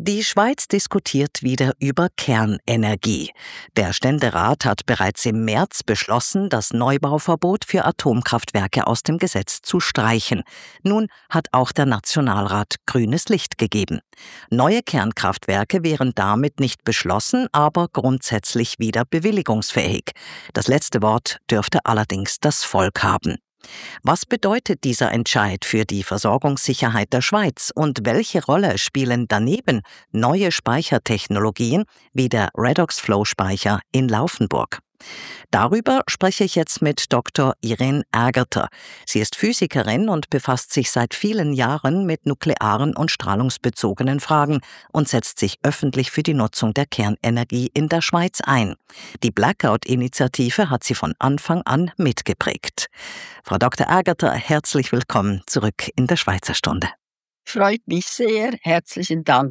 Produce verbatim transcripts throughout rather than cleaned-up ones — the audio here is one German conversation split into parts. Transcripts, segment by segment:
Die Schweiz diskutiert wieder über Kernenergie. Der Ständerat hat bereits im März beschlossen, das Neubauverbot für Atomkraftwerke aus dem Gesetz zu streichen. Nun hat auch der Nationalrat grünes Licht gegeben. Neue Kernkraftwerke wären damit nicht beschlossen, aber grundsätzlich wieder bewilligungsfähig. Das letzte Wort dürfte allerdings das Volk haben. Was bedeutet dieser Entscheid für die Versorgungssicherheit der Schweiz und welche Rolle spielen daneben neue Speichertechnologien wie der Redox-Flow-Speicher in Laufenburg? Darüber spreche ich jetzt mit Doktor Irene Aegerter. Sie ist Physikerin und befasst sich seit vielen Jahren mit nuklearen und strahlungsbezogenen Fragen und setzt sich öffentlich für die Nutzung der Kernenergie in der Schweiz ein. Die Blackout-Initiative hat sie von Anfang an mitgeprägt. Frau Doktor Aegerter, herzlich willkommen zurück in der Schweizer Stunde. Freut mich sehr. Herzlichen Dank.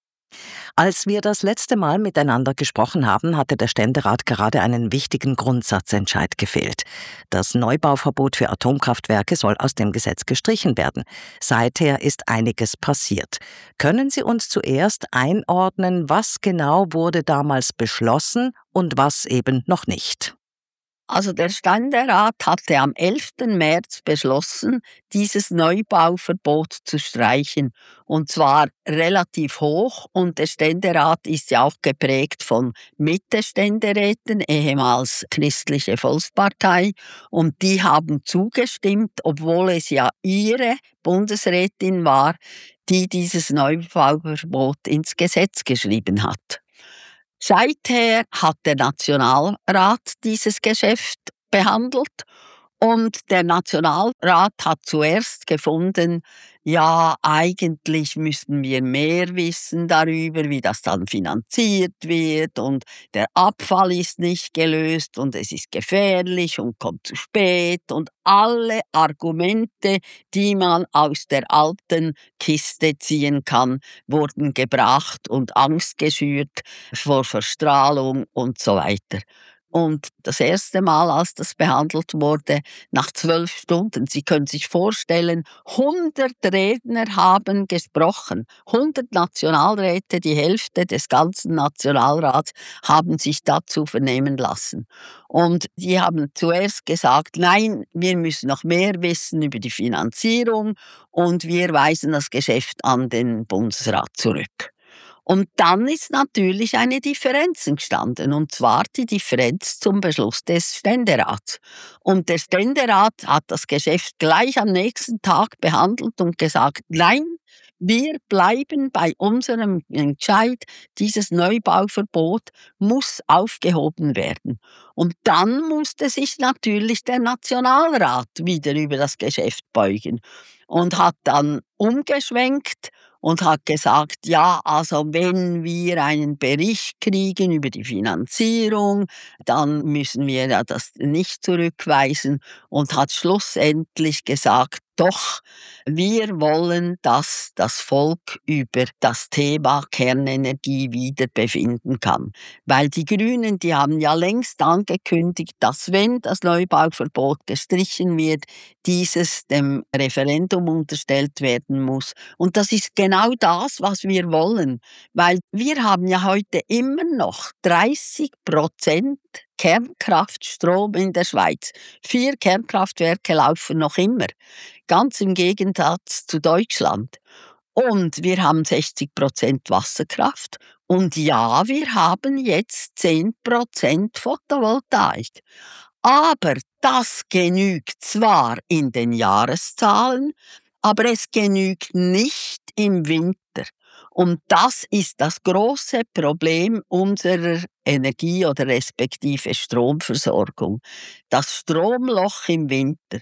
Als wir das letzte Mal miteinander gesprochen haben, hatte der Ständerat gerade einen wichtigen Grundsatzentscheid gefehlt. Das Neubauverbot für Atomkraftwerke soll aus dem Gesetz gestrichen werden. Seither ist einiges passiert. Können Sie uns zuerst einordnen, was genau wurde damals beschlossen und was eben noch nicht? Also der Ständerat hatte am elften März beschlossen, dieses Neubauverbot zu streichen. Und zwar relativ hoch. Und der Ständerat ist ja auch geprägt von Mitte-Ständeräten, ehemals Christliche Volkspartei. Und die haben zugestimmt, obwohl es ja ihre Bundesrätin war, die dieses Neubauverbot ins Gesetz geschrieben hat. Seither hat der Nationalrat dieses Geschäft behandelt und der Nationalrat hat zuerst gefunden, ja, eigentlich müssten wir mehr wissen darüber, wie das dann finanziert wird und der Abfall ist nicht gelöst und es ist gefährlich und kommt zu spät und alle Argumente, die man aus der alten Kiste ziehen kann, wurden gebracht und Angst geschürt vor Verstrahlung und so weiter. Und das erste Mal, als das behandelt wurde, nach zwölf Stunden, Sie können sich vorstellen, hundert Redner haben gesprochen, hundert Nationalräte, die Hälfte des ganzen Nationalrats, haben sich dazu vernehmen lassen. Und die haben zuerst gesagt, nein, wir müssen noch mehr wissen über die Finanzierung und wir weisen das Geschäft an den Bundesrat zurück. Und dann ist natürlich eine Differenz entstanden, und zwar die Differenz zum Beschluss des Ständerats. Und der Ständerat hat das Geschäft gleich am nächsten Tag behandelt und gesagt, nein, wir bleiben bei unserem Entscheid, dieses Neubauverbot muss aufgehoben werden. Und dann musste sich natürlich der Nationalrat wieder über das Geschäft beugen und hat dann umgeschwenkt und hat gesagt, ja, also wenn wir einen Bericht kriegen über die Finanzierung, dann müssen wir ja das nicht zurückweisen und hat schlussendlich gesagt, doch, wir wollen, dass das Volk über das Thema Kernenergie wieder befinden kann. Weil die Grünen, die haben ja längst angekündigt, dass wenn das Neubauverbot gestrichen wird, dieses dem Referendum unterstellt werden muss. Und das ist genau das, was wir wollen. Weil wir haben ja heute immer noch dreißig Prozent Kernkraftstrom in der Schweiz. Vier Kernkraftwerke laufen noch immer. Ganz im Gegensatz zu Deutschland. Und wir haben sechzig Prozent Wasserkraft. Und ja, wir haben jetzt zehn Prozent Photovoltaik. Aber das genügt zwar in den Jahreszahlen, aber es genügt nicht im Winter. Und das ist das große Problem unserer Energie- oder respektive Stromversorgung. Das Stromloch im Winter.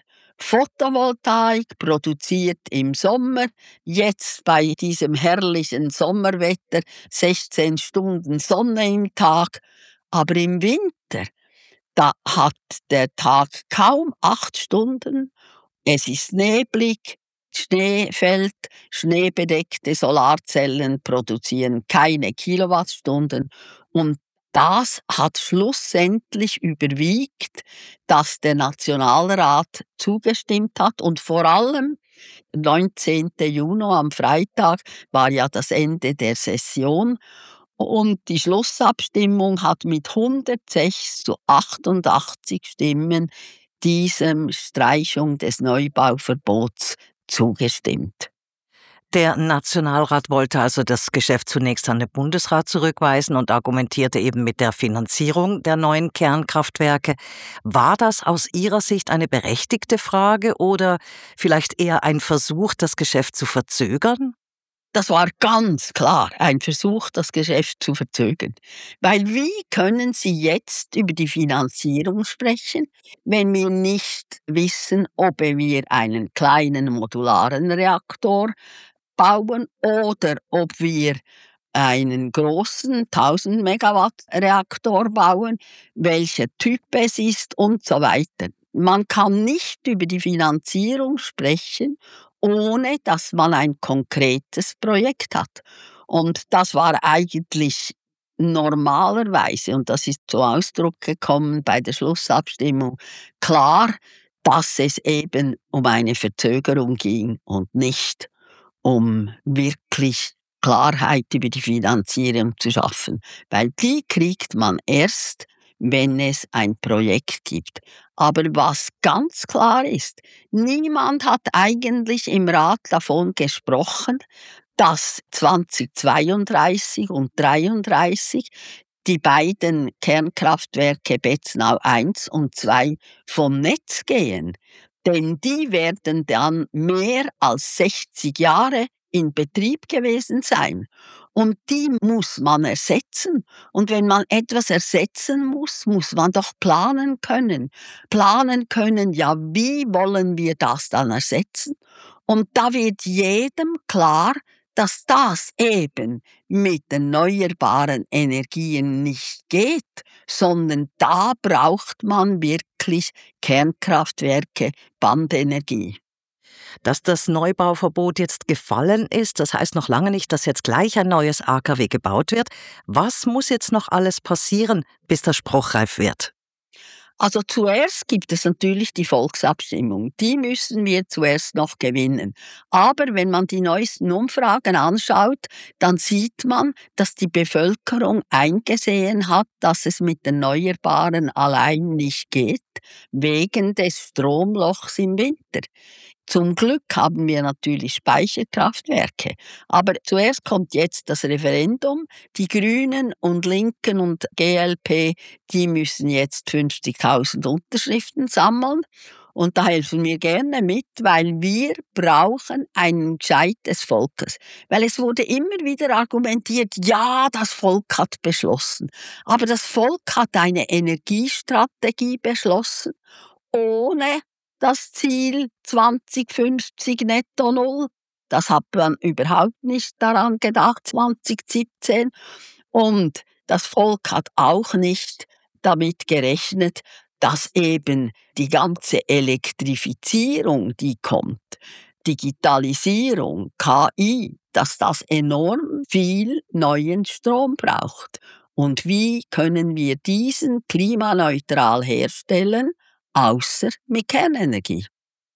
Photovoltaik produziert im Sommer, jetzt bei diesem herrlichen Sommerwetter, sechzehn Stunden Sonne im Tag, aber im Winter, da hat der Tag kaum acht Stunden, es ist neblig, Schnee fällt, schneebedeckte Solarzellen produzieren keine Kilowattstunden und das hat schlussendlich überwiegt, dass der Nationalrat zugestimmt hat und vor allem neunzehnten Juni am Freitag war ja das Ende der Session und die Schlussabstimmung hat mit hundertsechs zu achtundachtzig Stimmen diesem Streichung des Neubauverbots zugestimmt. Der Nationalrat wollte also das Geschäft zunächst an den Bundesrat zurückweisen und argumentierte eben mit der Finanzierung der neuen Kernkraftwerke. War das aus Ihrer Sicht eine berechtigte Frage oder vielleicht eher ein Versuch, das Geschäft zu verzögern? Das war ganz klar ein Versuch, das Geschäft zu verzögern. Weil wie können Sie jetzt über die Finanzierung sprechen, wenn wir nicht wissen, ob wir einen kleinen modularen Reaktor bauen oder ob wir einen großen tausend Megawatt Reaktor bauen, welcher Typ es ist und so weiter. Man kann nicht über die Finanzierung sprechen, ohne dass man ein konkretes Projekt hat. Und das war eigentlich normalerweise, und das ist zum Ausdruck gekommen bei der Schlussabstimmung, klar, dass es eben um eine Verzögerung ging und nicht um wirklich Klarheit über die Finanzierung zu schaffen, weil die kriegt man erst, wenn es ein Projekt gibt. Aber was ganz klar ist, niemand hat eigentlich im Rat davon gesprochen, dass zweitausendzweiunddreißig und zweitausenddreiunddreißig die beiden Kernkraftwerke Betznau eins und zwei vom Netz gehen. Denn die werden dann mehr als sechzig Jahre in Betrieb gewesen sein. Und die muss man ersetzen. Und wenn man etwas ersetzen muss, muss man doch planen können. Planen können, ja, wie wollen wir das dann ersetzen? Und da wird jedem klar, dass das eben mit erneuerbaren Energien nicht geht, sondern da braucht man wirklich Kernkraftwerke, Bandenergie. Dass das Neubauverbot jetzt gefallen ist, das heißt noch lange nicht, dass jetzt gleich ein neues A K W gebaut wird. Was muss jetzt noch alles passieren, bis das spruchreif wird? Also zuerst gibt es natürlich die Volksabstimmung. Die müssen wir zuerst noch gewinnen. Aber wenn man die neuesten Umfragen anschaut, dann sieht man, dass die Bevölkerung eingesehen hat, dass es mit Erneuerbaren allein nicht geht, wegen des Stromlochs im Winter. Zum Glück haben wir natürlich Speicherkraftwerke. Aber zuerst kommt jetzt das Referendum. Die Grünen und Linken und G L P, die müssen jetzt fünfzigtausend Unterschriften sammeln. Und da helfen wir gerne mit, weil wir brauchen einen Entscheid des Volkes. Weil es wurde immer wieder argumentiert, ja, das Volk hat beschlossen. Aber das Volk hat eine Energiestrategie beschlossen, ohne das Ziel zweitausendfünfzig netto null. Das hat man überhaupt nicht daran gedacht, zweitausendsiebzehn. Und das Volk hat auch nicht damit gerechnet, dass eben die ganze Elektrifizierung, die kommt, Digitalisierung, K I, dass das enorm viel neuen Strom braucht. Und wie können wir diesen klimaneutral herstellen? Außer mit Kernenergie.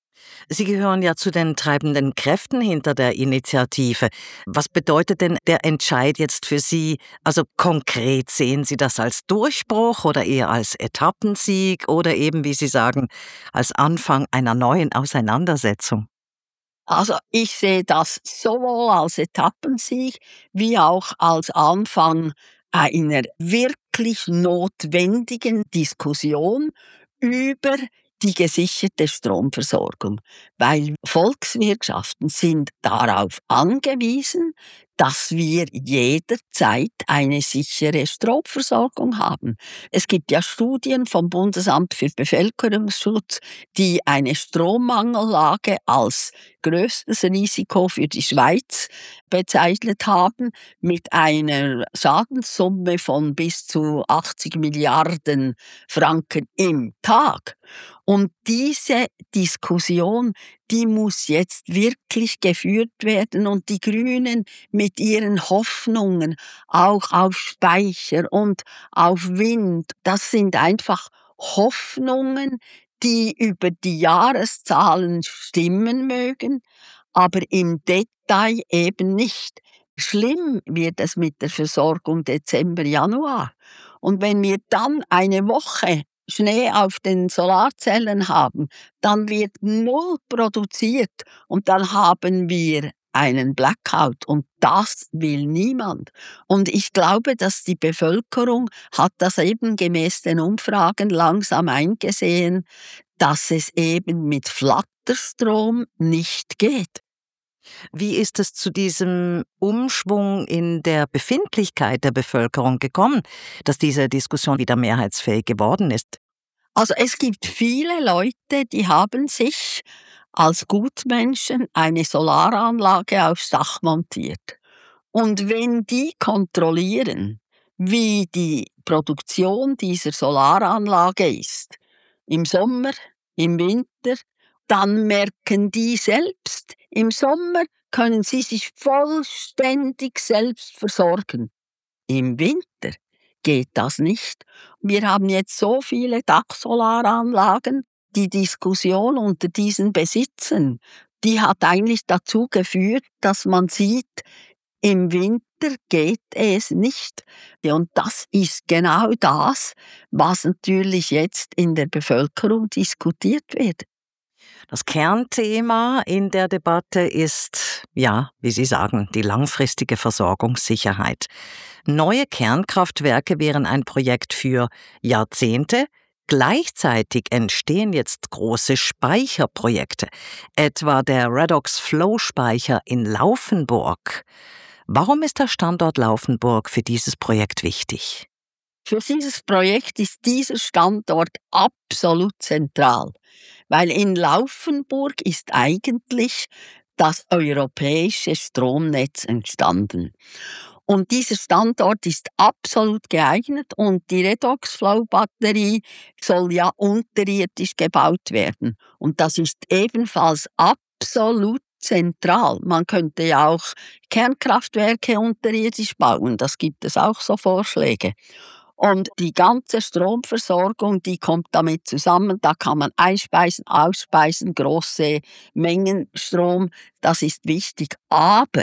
Sie gehören ja zu den treibenden Kräften hinter der Initiative. Was bedeutet denn der Entscheid jetzt für Sie? Also konkret, sehen Sie das als Durchbruch oder eher als Etappensieg oder eben, wie Sie sagen, als Anfang einer neuen Auseinandersetzung? Also ich sehe das sowohl als Etappensieg wie auch als Anfang einer wirklich notwendigen Diskussion über die gesicherte Stromversorgung, weil Volkswirtschaften sind darauf angewiesen, dass wir jederzeit eine sichere Stromversorgung haben. Es gibt ja Studien vom Bundesamt für Bevölkerungsschutz, die eine Strommangellage als größtes Risiko für die Schweiz bezeichnet haben, mit einer Schadenssumme von bis zu achtzig Milliarden Franken im Tag. Und diese Diskussion, die muss jetzt wirklich geführt werden und die Grünen mit ihren Hoffnungen auch auf Speicher und auf Wind, das sind einfach Hoffnungen, die über die Jahreszahlen stimmen mögen, aber im Detail eben nicht. Schlimm wird es mit der Versorgung Dezember, Januar. Und wenn wir dann eine Woche Schnee auf den Solarzellen haben, dann wird null produziert und dann haben wir einen Blackout und das will niemand. Und ich glaube, dass die Bevölkerung hat das eben gemäß den Umfragen langsam eingesehen, dass es eben mit Flatterstrom nicht geht. Wie ist es zu diesem Umschwung in der Befindlichkeit der Bevölkerung gekommen, dass diese Diskussion wieder mehrheitsfähig geworden ist? Also es gibt viele Leute, die haben sich als Gutmenschen eine Solaranlage aufs Dach montiert. Und wenn die kontrollieren, wie die Produktion dieser Solaranlage ist, im Sommer, im Winter, dann merken die selbst, im Sommer können sie sich vollständig selbst versorgen. Im Winter geht das nicht. Wir haben jetzt so viele Dachsolaranlagen. Die Diskussion unter diesen Besitzern, die hat eigentlich dazu geführt, dass man sieht, im Winter geht es nicht. Und das ist genau das, was natürlich jetzt in der Bevölkerung diskutiert wird. Das Kernthema in der Debatte ist, ja, wie Sie sagen, die langfristige Versorgungssicherheit. Neue Kernkraftwerke wären ein Projekt für Jahrzehnte. Gleichzeitig entstehen jetzt große Speicherprojekte, etwa der Redox-Flow-Speicher in Laufenburg. Warum ist der Standort Laufenburg für dieses Projekt wichtig? Für dieses Projekt ist dieser Standort absolut zentral, weil in Laufenburg ist eigentlich das europäische Stromnetz entstanden. Und dieser Standort ist absolut geeignet und die Redox-Flow-Batterie soll ja unterirdisch gebaut werden. Und das ist ebenfalls absolut zentral. Man könnte ja auch Kernkraftwerke unterirdisch bauen, das gibt es auch so Vorschläge. Und die ganze Stromversorgung, die kommt damit zusammen. Da kann man einspeisen, ausspeisen, große Mengen Strom. Das ist wichtig. Aber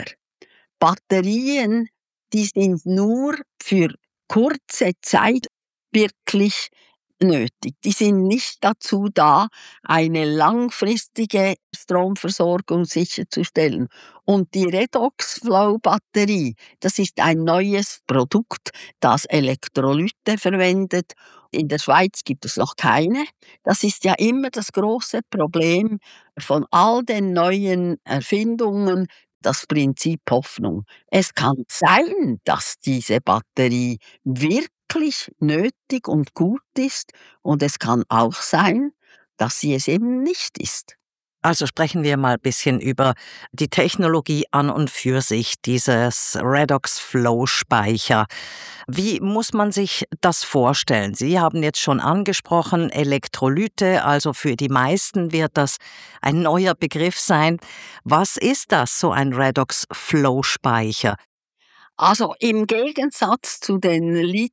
Batterien, die sind nur für kurze Zeit wirklich nötig. Die sind nicht dazu da, eine langfristige Stromversorgung sicherzustellen. Und die Redox-Flow-Batterie, das ist ein neues Produkt, das Elektrolyte verwendet. In der Schweiz gibt es noch keine. Das ist ja immer das große Problem von all den neuen Erfindungen, das Prinzip Hoffnung. Es kann sein, dass diese Batterie wirklich nötig und gut ist und es kann auch sein, dass sie es eben nicht ist. Also sprechen wir mal ein bisschen über die Technologie an und für sich, dieses Redox-Flow-Speicher. Wie muss man sich das vorstellen? Sie haben jetzt schon angesprochen, Elektrolyte, also für die meisten wird das ein neuer Begriff sein. Was ist das, so ein Redox-Flow-Speicher? Also im Gegensatz zu den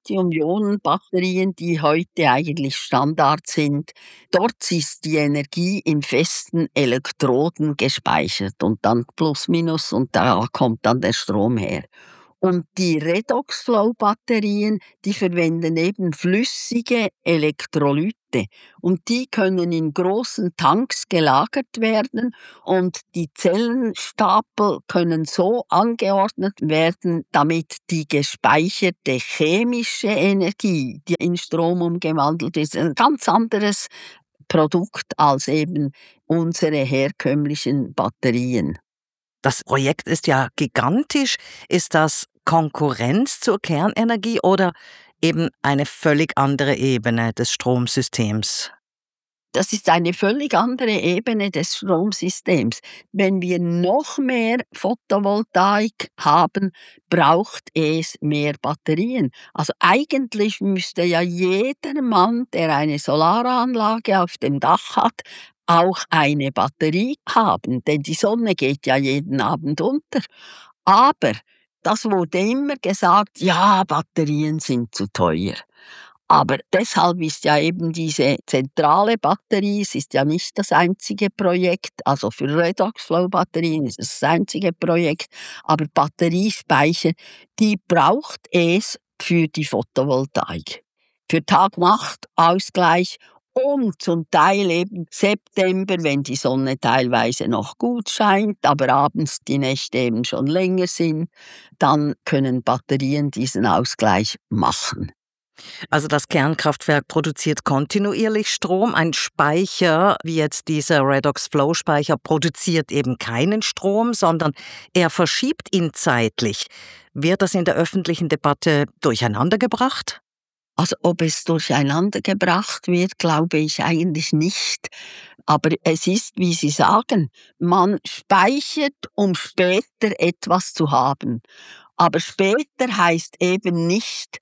Lithium-Ionen-Batterien, die heute eigentlich Standard sind, dort ist die Energie in festen Elektroden gespeichert und dann plus minus und da kommt dann der Strom her. Und die Redox-Flow-Batterien, die verwenden eben flüssige Elektrolyte und die können in großen Tanks gelagert werden und die Zellenstapel können so angeordnet werden, damit die gespeicherte chemische Energie, die in Strom umgewandelt ist, ein ganz anderes Produkt als eben unsere herkömmlichen Batterien. Das Projekt ist ja gigantisch. Ist das Konkurrenz zur Kernenergie oder eben eine völlig andere Ebene des Stromsystems? Das ist eine völlig andere Ebene des Stromsystems. Wenn wir noch mehr Photovoltaik haben, braucht es mehr Batterien. Also eigentlich müsste ja jeder Mann, der eine Solaranlage auf dem Dach hat, auch eine Batterie haben, denn die Sonne geht ja jeden Abend unter. Aber das wurde immer gesagt, ja, Batterien sind zu teuer. Aber deshalb ist ja eben diese zentrale Batterie, es ist ja nicht das einzige Projekt, also für Redox-Flow-Batterien ist es das einzige Projekt, aber Batteriespeicher, die braucht es für die Photovoltaik. Für Tag-Nacht-Ausgleich und zum Teil eben September, wenn die Sonne teilweise noch gut scheint, aber abends die Nächte eben schon länger sind, dann können Batterien diesen Ausgleich machen. Also das Kernkraftwerk produziert kontinuierlich Strom. Ein Speicher, wie jetzt dieser Redox-Flow-Speicher, produziert eben keinen Strom, sondern er verschiebt ihn zeitlich. Wird das in der öffentlichen Debatte durcheinandergebracht? Also ob es durcheinandergebracht wird, glaube ich eigentlich nicht. Aber es ist, wie Sie sagen, man speichert, um später etwas zu haben. Aber später heißt eben nicht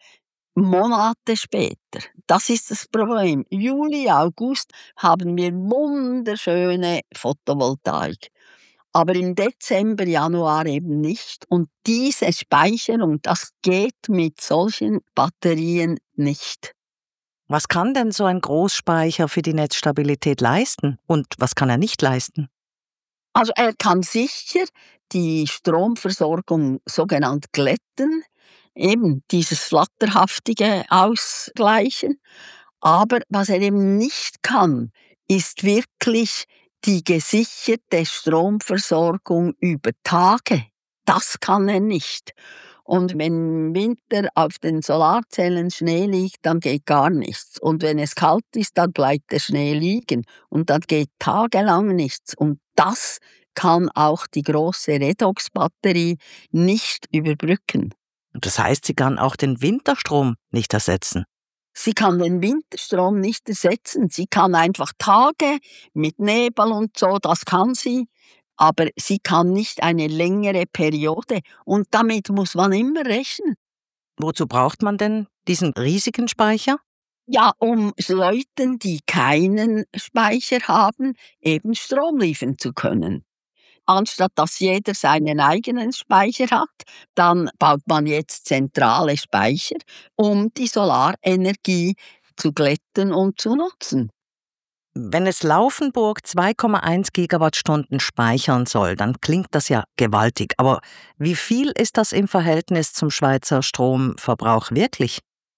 Monate später. Das ist das Problem. Juli, August haben wir wunderschöne Photovoltaik. Aber im Dezember, Januar eben nicht. Und diese Speicherung, das geht mit solchen Batterien nicht. Was kann denn so ein Großspeicher für die Netzstabilität leisten und was kann er nicht leisten? Also er kann sicher die Stromversorgung sogenannt glätten, eben dieses Flatterhaftige ausgleichen. Aber was er eben nicht kann, ist wirklich die gesicherte Stromversorgung über Tage. Das kann er nicht. Und wenn im Winter auf den Solarzellen Schnee liegt, dann geht gar nichts. Und wenn es kalt ist, dann bleibt der Schnee liegen. Und dann geht tagelang nichts. Und das kann auch die große Redox-Batterie nicht überbrücken. Das heißt, sie kann auch den Winterstrom nicht ersetzen. Sie kann den Winterstrom nicht ersetzen. Sie kann einfach Tage mit Nebel und so, das kann sie. Aber sie kann nicht eine längere Periode. Und damit muss man immer rechnen. Wozu braucht man denn diesen riesigen Speicher? Ja, um Leuten, die keinen Speicher haben, eben Strom liefern zu können. Anstatt dass jeder seinen eigenen Speicher hat, dann baut man jetzt zentrale Speicher, um die Solarenergie zu glätten und zu nutzen. Wenn es Laufenburg zwei Komma eins Gigawattstunden speichern soll, dann klingt das ja gewaltig. Aber wie viel ist das im Verhältnis zum Schweizer Stromverbrauch wirklich?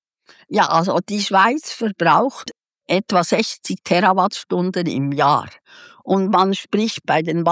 Ja, also die Schweiz verbraucht etwa sechzig Terawattstunden im Jahr. Und man spricht bei den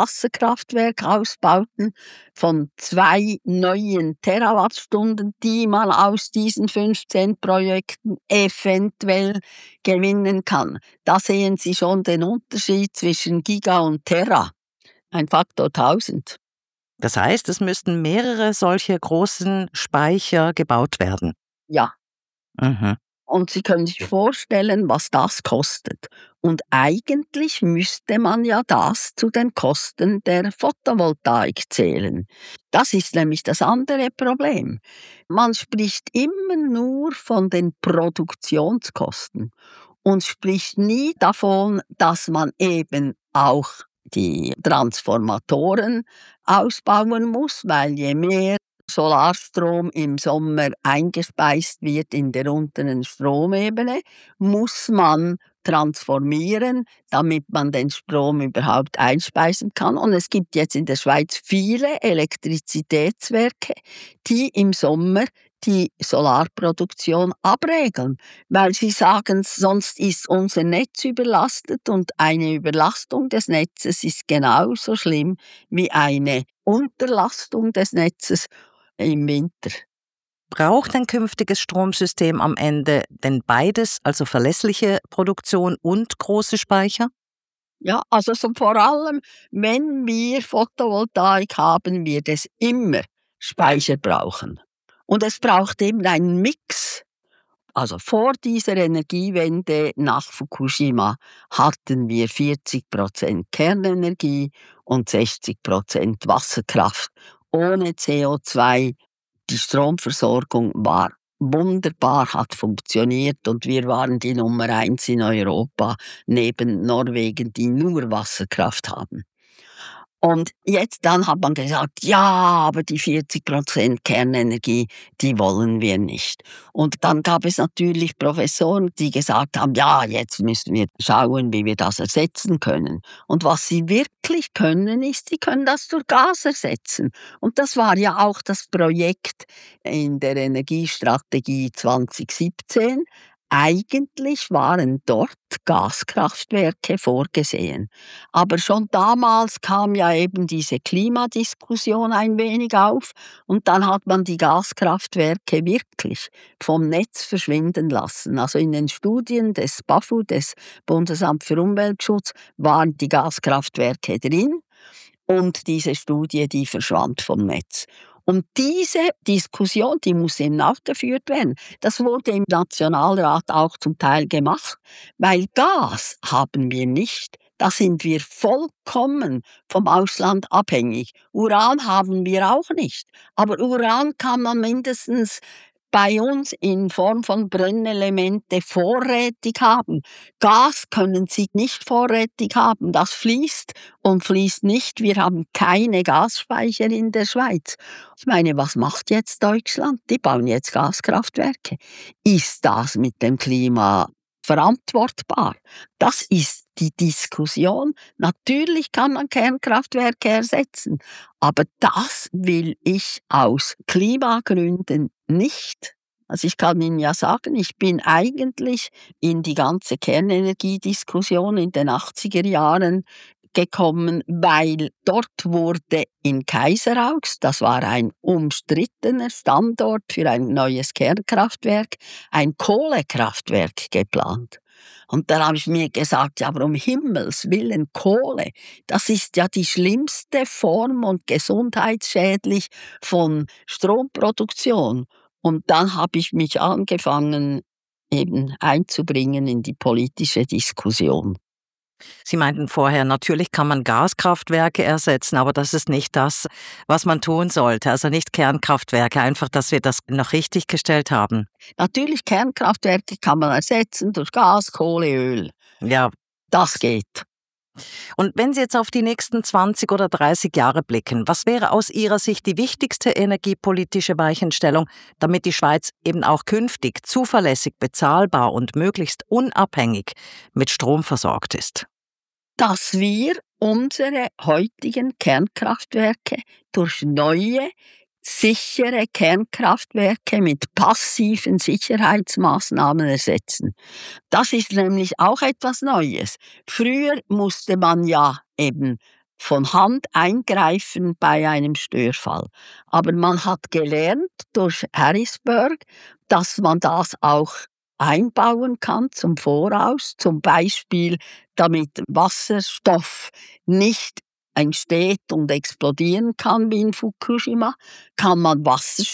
Wasserkraftwerkausbauten von zwei neuen Terawattstunden, die man aus diesen fünfzehn Projekten eventuell gewinnen kann. Da sehen Sie schon den Unterschied zwischen Giga und Terra. Ein Faktor tausend. Das heißt, es müssten mehrere solche großen Speicher gebaut werden. Ja. Mhm. Und Sie können sich vorstellen, was das kostet. Und eigentlich müsste man ja das zu den Kosten der Photovoltaik zählen. Das ist nämlich das andere Problem. Man spricht immer nur von den Produktionskosten und spricht nie davon, dass man eben auch die Transformatoren ausbauen muss, weil je mehr Solarstrom im Sommer eingespeist wird in der unteren Stromebene, muss man transformieren, damit man den Strom überhaupt einspeisen kann. Und es gibt jetzt in der Schweiz viele Elektrizitätswerke, die im Sommer die Solarproduktion abregeln, weil sie sagen, sonst ist unser Netz überlastet und eine Überlastung des Netzes ist genauso schlimm wie eine Unterlastung des Netzes im Winter. Braucht ein künftiges Stromsystem am Ende denn beides, also verlässliche Produktion und große Speicher? Ja, also so vor allem, wenn wir Photovoltaik haben, wird es immer Speicher brauchen. Und es braucht eben einen Mix. Also vor dieser Energiewende nach Fukushima hatten wir vierzig Prozent Kernenergie und sechzig Prozent Wasserkraft ohne C O zwei. Die Stromversorgung war wunderbar, hat funktioniert und wir waren die Nummer eins in Europa neben Norwegen, die nur Wasserkraft haben. Und jetzt dann hat man gesagt, ja, aber die vierzig Prozent Kernenergie, die wollen wir nicht. Und dann gab es natürlich Professoren, die gesagt haben, ja, jetzt müssen wir schauen, wie wir das ersetzen können. Und was sie wirklich können, ist, sie können das durch Gas ersetzen. Und das war ja auch das Projekt in der Energiestrategie zwanzig siebzehn. Eigentlich waren dort Gaskraftwerke vorgesehen. Aber schon damals kam ja eben diese Klimadiskussion ein wenig auf und dann hat man die Gaskraftwerke wirklich vom Netz verschwinden lassen. Also in den Studien des BAFU, des Bundesamt für Umweltschutz, waren die Gaskraftwerke drin und diese Studie, die verschwand vom Netz. Und diese Diskussion, die muss eben nachgeführt werden. Das wurde im Nationalrat auch zum Teil gemacht, weil Gas haben wir nicht. Da sind wir vollkommen vom Ausland abhängig. Uran haben wir auch nicht. Aber Uran kann man mindestens bei uns in Form von Brennelemente vorrätig haben. Gas können Sie nicht vorrätig haben. Das fließt und fließt nicht. Wir haben keine Gasspeicher in der Schweiz. Ich meine, was macht jetzt Deutschland? Die bauen jetzt Gaskraftwerke. Ist das mit dem Klima verantwortbar? Das ist die Diskussion. Natürlich kann man Kernkraftwerke ersetzen, aber das will ich aus Klimagründen nicht. Also ich kann Ihnen ja sagen, ich bin eigentlich in die ganze Kernenergiediskussion in den achtziger Jahren gekommen, weil dort wurde in Kaiseraugst, das war ein umstrittener Standort für ein neues Kernkraftwerk, ein Kohlekraftwerk geplant. Und dann habe ich mir gesagt, ja, aber um Himmels Willen Kohle, das ist ja die schlimmste Form und gesundheitsschädlich von Stromproduktion. Und dann habe ich mich angefangen, eben einzubringen in die politische Diskussion. Sie meinten vorher, natürlich kann man Gaskraftwerke ersetzen, aber das ist nicht das, was man tun sollte. Also nicht Kernkraftwerke, einfach, dass wir das noch richtig gestellt haben. Natürlich, Kernkraftwerke kann man ersetzen durch Gas, Kohle, Öl. Ja. Das geht. Und wenn Sie jetzt auf die nächsten zwanzig oder dreißig Jahre blicken, was wäre aus Ihrer Sicht die wichtigste energiepolitische Weichenstellung, damit die Schweiz eben auch künftig zuverlässig, bezahlbar und möglichst unabhängig mit Strom versorgt ist? Dass wir unsere heutigen Kernkraftwerke durch neue, sichere Kernkraftwerke mit passiven Sicherheitsmaßnahmen ersetzen. Das ist nämlich auch etwas Neues. Früher musste man ja eben von Hand eingreifen bei einem Störfall. Aber man hat gelernt durch Harrisburg, dass man das auch einbauen kann zum Voraus, zum Beispiel damit Wasserstoff nicht entsteht und explodieren kann wie in Fukushima, kann man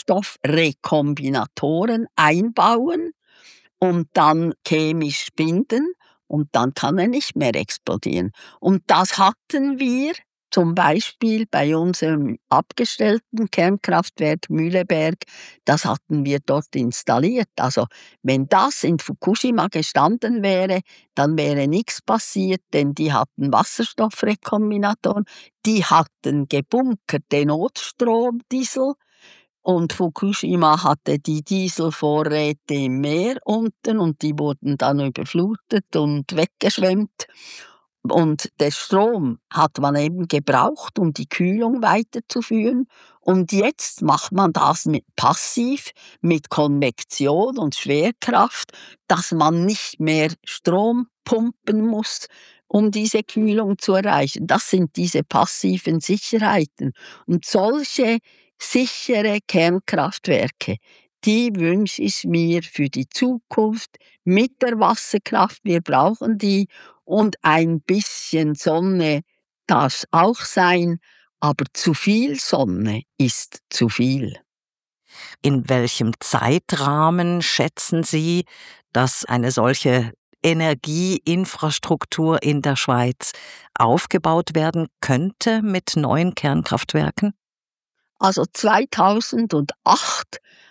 Wasserstoffrekombinatoren einbauen und dann chemisch binden und dann kann er nicht mehr explodieren. Und das hatten wir zum Beispiel bei unserem abgestellten Kernkraftwerk Mühleberg, das hatten wir dort installiert. Also wenn das in Fukushima gestanden wäre, dann wäre nichts passiert, denn die hatten Wasserstoffrekombinatoren, die hatten gebunkerte Notstromdiesel, und Fukushima hatte die Dieselvorräte im Meer unten und die wurden dann überflutet und weggeschwemmt. Und der Strom hat man eben gebraucht, um die Kühlung weiterzuführen. Und jetzt macht man das mit passiv, mit Konvektion und Schwerkraft, dass man nicht mehr Strom pumpen muss, um diese Kühlung zu erreichen. Das sind diese passiven Sicherheiten. Und solche sichere Kernkraftwerke, die wünsche ich mir für die Zukunft mit der Wasserkraft. Wir brauchen die und ein bisschen Sonne darf auch sein, aber zu viel Sonne ist zu viel. In welchem Zeitrahmen schätzen Sie, dass eine solche Energieinfrastruktur in der Schweiz aufgebaut werden könnte mit neuen Kernkraftwerken? Also zweitausendacht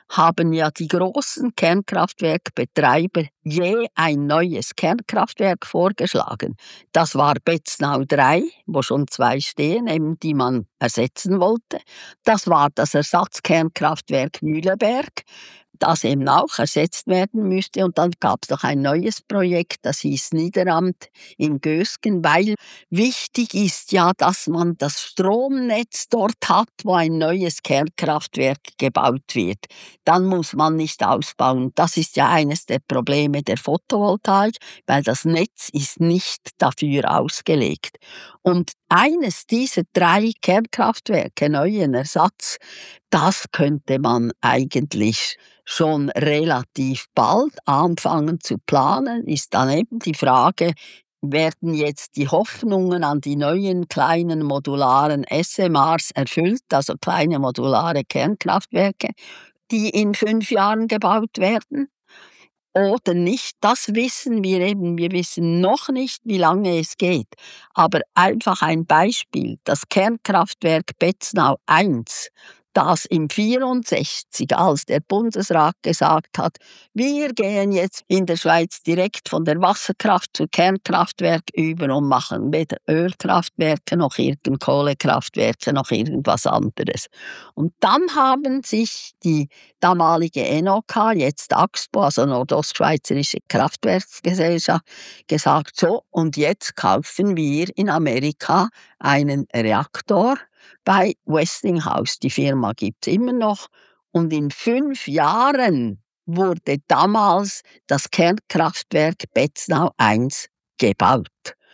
haben ja die großen Kernkraftwerkbetreiber je ein neues Kernkraftwerk vorgeschlagen. Das war Betznau drei, wo schon zwei stehen, eben die man ersetzen wollte. Das war das Ersatzkernkraftwerk Mühleberg, das eben auch ersetzt werden müsste. Und dann gab es noch ein neues Projekt, das hieß Niederamt in Gösgen, weil wichtig ist ja, dass man das Stromnetz dort hat, wo ein neues Kernkraftwerk gebaut wird. Dann muss man nicht ausbauen. Das ist ja eines der Probleme der Photovoltaik, weil das Netz ist nicht dafür ausgelegt. Und eines dieser drei Kernkraftwerke, neuen Ersatz, das könnte man eigentlich schon relativ bald anfangen zu planen. Ist dann eben die Frage, werden jetzt die Hoffnungen an die neuen kleinen modularen S M Rs erfüllt, also kleine modulare Kernkraftwerke, die in fünf Jahren gebaut werden? Oder nicht, das wissen wir eben. Wir wissen noch nicht, wie lange es geht. Aber einfach ein Beispiel, das Kernkraftwerk Betznau eins, das im vierundsechzig, als der Bundesrat gesagt hat, wir gehen jetzt in der Schweiz direkt von der Wasserkraft zu Kernkraftwerk über und machen weder Ölkraftwerke noch irgend Kohlekraftwerke noch irgendwas anderes. Und dann haben sich die damalige N O K, jetzt AXPO, also Nordostschweizerische Kraftwerksgesellschaft, gesagt, so, und jetzt kaufen wir in Amerika einen Reaktor bei Westinghouse. Die Firma gibt es immer noch. Und in fünf Jahren wurde damals das Kernkraftwerk Betznau eins gebaut.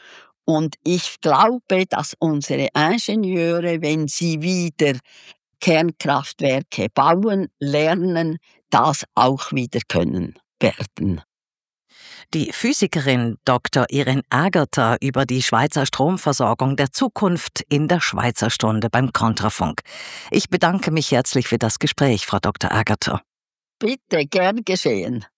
Und ich glaube, dass unsere Ingenieure, wenn sie wieder Kernkraftwerke bauen, lernen, das auch wieder können werden. Die Physikerin Doktor Irene Aegerter über die Schweizer Stromversorgung der Zukunft in der Schweizer Stunde beim Kontrafunk. Ich bedanke mich herzlich für das Gespräch, Frau Doktor Aegerter. Bitte, gern geschehen.